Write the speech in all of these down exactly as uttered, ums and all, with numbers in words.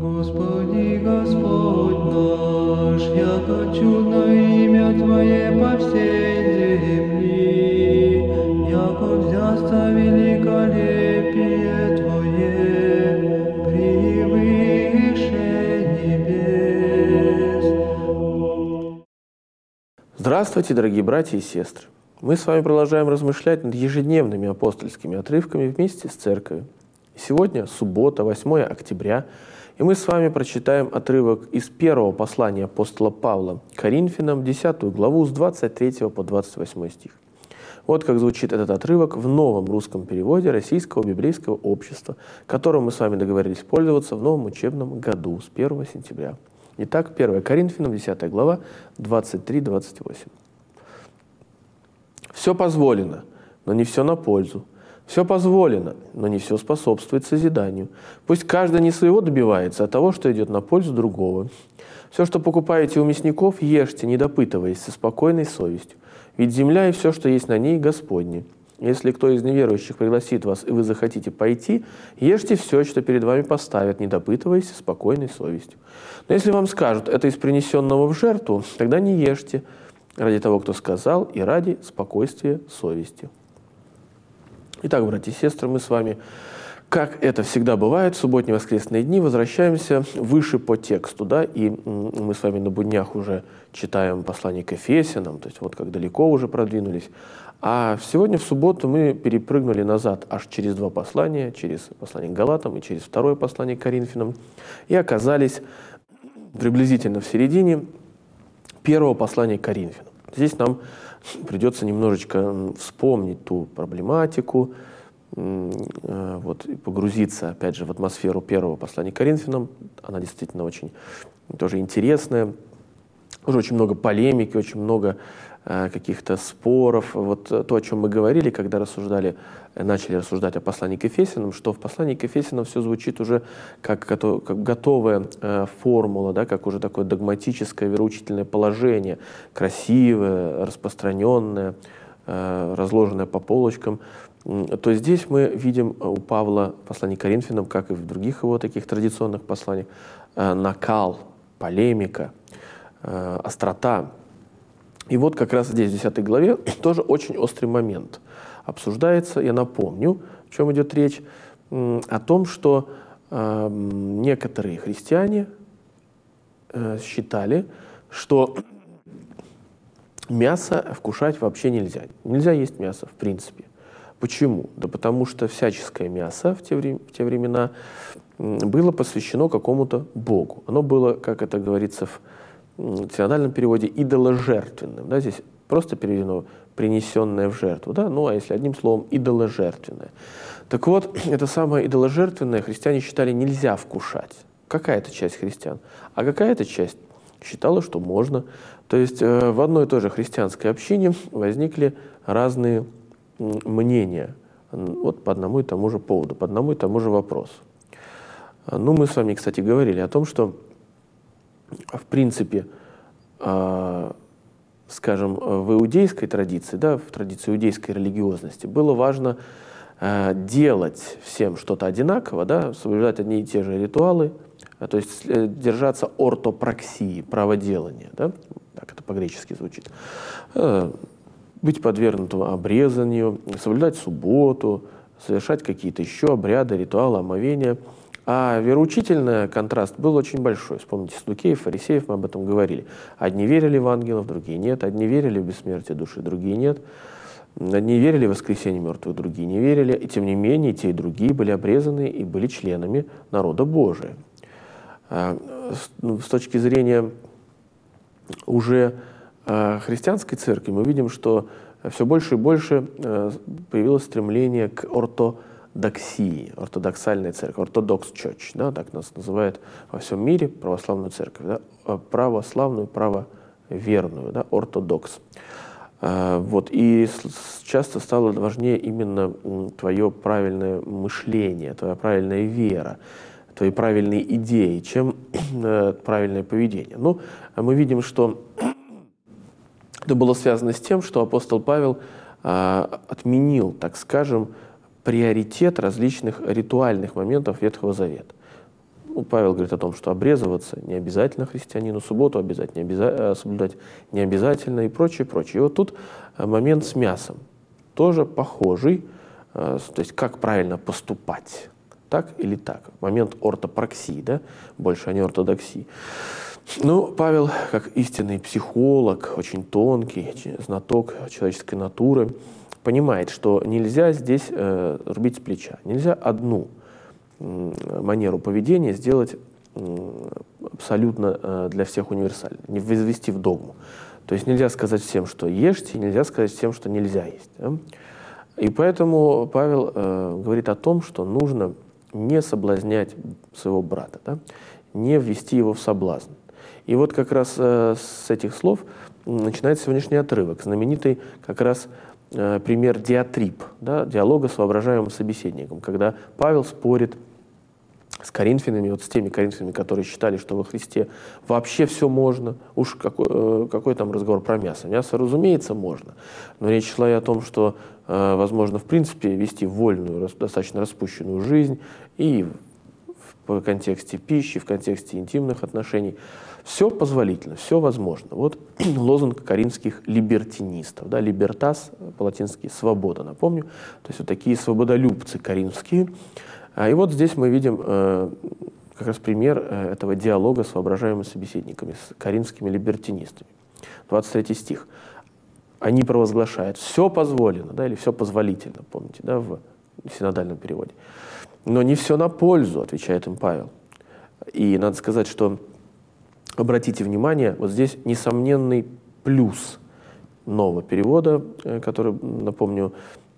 Господи, Господь наш, яко чудно имя Твое по всей земли, яко взясться великолепие Твое превыше небес. Здравствуйте, дорогие братья и сестры! Мы с вами продолжаем размышлять над ежедневными апостольскими отрывками вместе с Церковью. Сегодня суббота, восьмое октября, и мы с вами прочитаем отрывок из первого послания апостола Павла к Коринфянам, десятую главу, с двадцать третьего по двадцать восьмой стих. Вот как звучит этот отрывок в новом русском переводе Российского библейского общества, которым мы с вами договорились пользоваться в новом учебном году с первого сентября. Итак, первое Коринфянам, десятая глава, двадцать три двадцать восемь. «Все позволено, но не все на пользу. Все позволено, но не все способствует созиданию. Пусть каждый не своего добивается, а того, что идет на пользу другого. Все, что покупаете у мясников, ешьте, не допытываясь, со спокойной совестью. Ведь земля и все, что есть на ней, Господне. Если кто из неверующих пригласит вас, и вы захотите пойти, ешьте все, что перед вами поставят, не допытываясь, со спокойной совестью. Но если вам скажут, это из принесенного в жертву, тогда не ешьте, ради того, кто сказал, и ради спокойствия совести». Итак, братья и сестры, мы с вами, как это всегда бывает, в субботние воскресные дни возвращаемся выше по тексту, да, и мы с вами на буднях уже читаем послание к Ефесянам, то есть вот как далеко уже продвинулись. А сегодня в субботу мы перепрыгнули назад аж через два послания, через послание к Галатам и через второе послание к Коринфянам, и оказались приблизительно в середине первого послания к Коринфянам. Здесь нам придется немножечко вспомнить ту проблематику, вот, и погрузиться, опять же, в атмосферу первого послания к Коринфянам. Она действительно очень тоже интересная. Уже очень много полемики, очень много э, каких-то споров. Вот то, о чем мы говорили, когда рассуждали, начали рассуждать о послании к Ефесянам, что в послании к Ефесянам все звучит уже как, как готовая э, формула, да, как уже такое догматическое вероучительное положение, красивое, распространенное, э, разложенное по полочкам. То здесь мы видим у Павла в послании к Коринфянам, как и в других его таких традиционных посланиях, э, накал, полемика, э, острота. И вот как раз здесь, в десятой главе, тоже очень острый момент обсуждается. Я напомню, о чем идет речь, э, о том, что э, некоторые христиане э, считали, что мясо вкушать вообще нельзя. Нельзя есть мясо, в принципе. Почему? Да потому что всяческое мясо в те, вре в те времена было посвящено какому-то богу. Оно было, как это говорится в синодальном переводе, идоложертвенным. Да, здесь просто переведено «принесенное в жертву». Да? Ну, а если одним словом, идоложертвенное. Так вот, это самое идоложертвенное христиане считали нельзя вкушать. Какая-то часть христиан. А какая-то часть считала, что можно. То есть э, в одной и той же христианской общине возникли разные мнения, вот по одному и тому же поводу, по одному и тому же вопросу. Ну, мы с вами, кстати, говорили о том, что, в принципе, э, скажем, в иудейской традиции, да, в традиции иудейской религиозности было важно э, делать всем что-то одинаково, да, соблюдать одни и те же ритуалы, э, то есть э, держаться ортопраксии, праводелания, да, так это по-гречески звучит, э, быть подвергнутым обрезанию, соблюдать субботу, совершать какие-то еще обряды, ритуалы, омовения. А вероучительный контраст был очень большой. Вспомните саддукеев, фарисеев, мы об этом говорили. Одни верили в ангелов, другие нет. Одни верили в бессмертие души, другие нет. Одни верили в воскресение мертвых, другие не верили. И тем не менее, те и другие были обрезаны и были членами народа Божия. С точки зрения уже христианской церкви мы видим, что все больше и больше появилось стремление к ортодоксии, ортодоксальной церкви, Orthodox Church, да, так нас называют во всем мире православную церковь, да, православную, правоверную, да, ортодокс. Вот, и часто стало важнее именно твое правильное мышление, твоя правильная вера, твои правильные идеи, чем правильное поведение. Ну, мы видим, что это было связано с тем, что апостол Павел а, отменил, так скажем, приоритет различных ритуальных моментов Ветхого Завета. Ну, Павел говорит о том, что обрезываться не обязательно христианину, субботу обязательно, не обяза- соблюдать не обязательно и прочее, прочее. И вот тут момент с мясом тоже похожий, то есть как правильно поступать, так или так. Момент ортопраксии, да, больше, а не ортодоксии. Ну, Павел, как истинный психолог, очень тонкий, знаток человеческой натуры, понимает, что нельзя здесь э, рубить с плеча, нельзя одну манеру поведения сделать абсолютно для всех универсальной, не возвести в догму. То есть нельзя сказать всем, что ешьте, нельзя сказать всем, что нельзя есть. Да? И поэтому Павел э, говорит о том, что нужно не соблазнять своего брата, да? Не ввести его в соблазн. И вот как раз э, с этих слов начинается сегодняшний отрывок, знаменитый как раз э, пример диатриб, да? Диалога с воображаемым собеседником, когда Павел спорит с коринфянами, вот с теми коринфянами, которые считали, что во Христе вообще все можно. Уж какой, какой там разговор про мясо? Мясо, разумеется, можно. Но речь шла и о том, что э, возможно, в принципе, вести вольную, достаточно распущенную жизнь и в контексте пищи, в контексте интимных отношений. Все позволительно, все возможно. Вот лозунг коринфских либертинистов. Да, либертас, по-латински свобода, напомню. То есть вот такие свободолюбцы коринфские. И вот здесь мы видим э, как раз пример э, этого диалога с воображаемыми собеседниками, с коринфскими либертинистами. двадцать третий стих. Они провозглашают: все позволено, да, или все позволительно, помните, да, в синодальном переводе. Но не все на пользу, отвечает им Павел. И надо сказать, что, обратите внимание, вот здесь несомненный плюс нового перевода, э, который, напомню,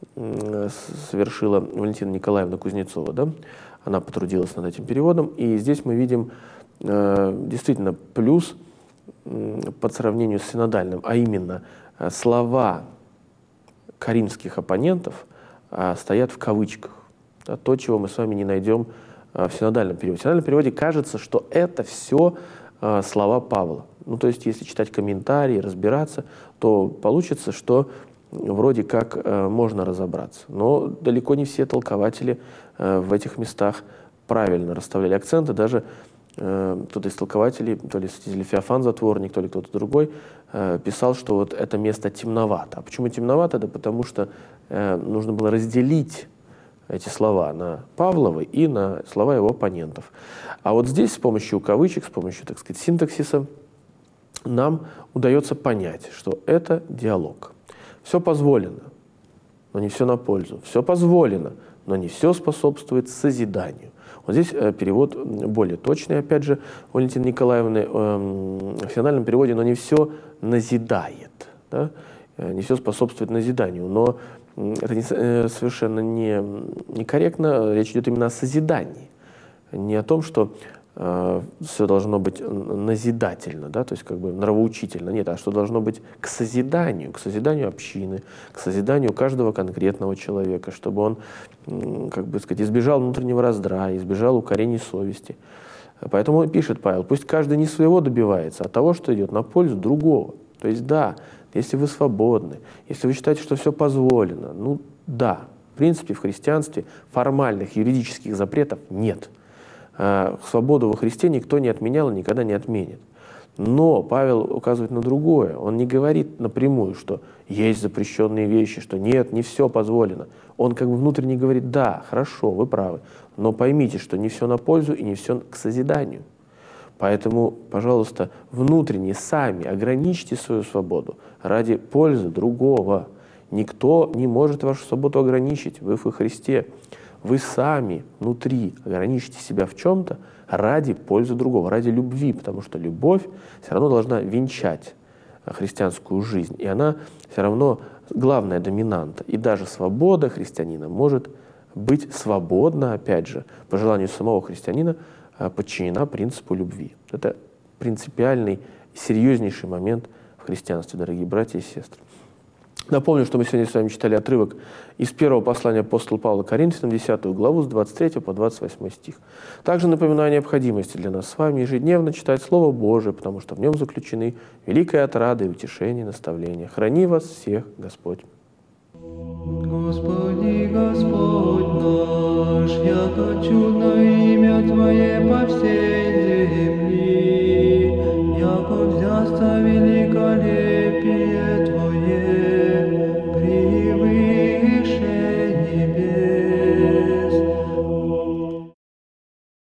совершила Валентина Николаевна Кузнецова, да? Она потрудилась над этим переводом, и здесь мы видим э, действительно плюс э, по сравнению с синодальным, а именно э, слова коринфских оппонентов э, стоят в кавычках, да? То, чего мы с вами не найдем э, в синодальном переводе. В синодальном переводе кажется, что это все э, слова Павла. Ну, то есть, если читать комментарии, разбираться, то получится, что вроде как э, можно разобраться. Но далеко не все толкователи э, в этих местах правильно расставляли акценты. Даже э, кто-то из толкователей, то ли святитель Феофан Затворник, то ли кто-то другой, э, писал, что вот это место темновато. А почему темновато? Да потому что э, нужно было разделить эти слова на Павловы и на слова его оппонентов. А вот здесь с помощью кавычек, с помощью, так сказать, синтаксиса нам удается понять, что это диалог. Все позволено, но не все на пользу. Все позволено, но не все способствует созиданию. Вот здесь э, перевод более точный, опять же, у Валентины Николаевны, э, в финальном переводе, но не все назидает, да? э, не все способствует назиданию. Но э, это не, э, совершенно не, некорректно, речь идет именно о созидании. Не о том, что э, все должно быть назидательно, да, то есть как бы нравоучительно, нет, а что должно быть к созиданию, к созиданию общины, к созиданию каждого конкретного человека, чтобы он, как бы сказать, избежал внутреннего раздрая, избежал укорений совести. Поэтому пишет Павел: пусть каждый не своего добивается, а того, что идет на пользу другого. То есть да, если вы свободны, если вы считаете, что все позволено, ну да, в принципе в христианстве формальных юридических запретов нет. Свободу во Христе никто не отменял и никогда не отменит. Но Павел указывает на другое. Он не говорит напрямую, что есть запрещенные вещи, что нет, не все позволено. Он как бы внутренне говорит: да, хорошо, вы правы, но поймите, что не все на пользу и не все к созиданию. Поэтому, пожалуйста, внутренне сами ограничьте свою свободу ради пользы другого. Никто не может вашу свободу ограничить, вы во Христе. Вы сами внутри ограничите себя в чем-то ради пользы другого, ради любви, потому что любовь все равно должна венчать христианскую жизнь, и она все равно главная доминанта. И даже свобода христианина может быть свободна, опять же, по желанию самого христианина, подчинена принципу любви. Это принципиальный, серьезнейший момент в христианстве, дорогие братья и сестры. Напомню, что мы сегодня с вами читали отрывок из первого послания апостола Павла Коринфянам, десятую главу, с двадцать третьего по двадцать восьмой стих. Также напоминаю о необходимости для нас с вами ежедневно читать Слово Божие, потому что в нем заключены великая отрада и утешение, и наставление. Храни вас всех Господь. Господи, Господь наш, яко чудно имя Твое по всей земли, яко взяться великое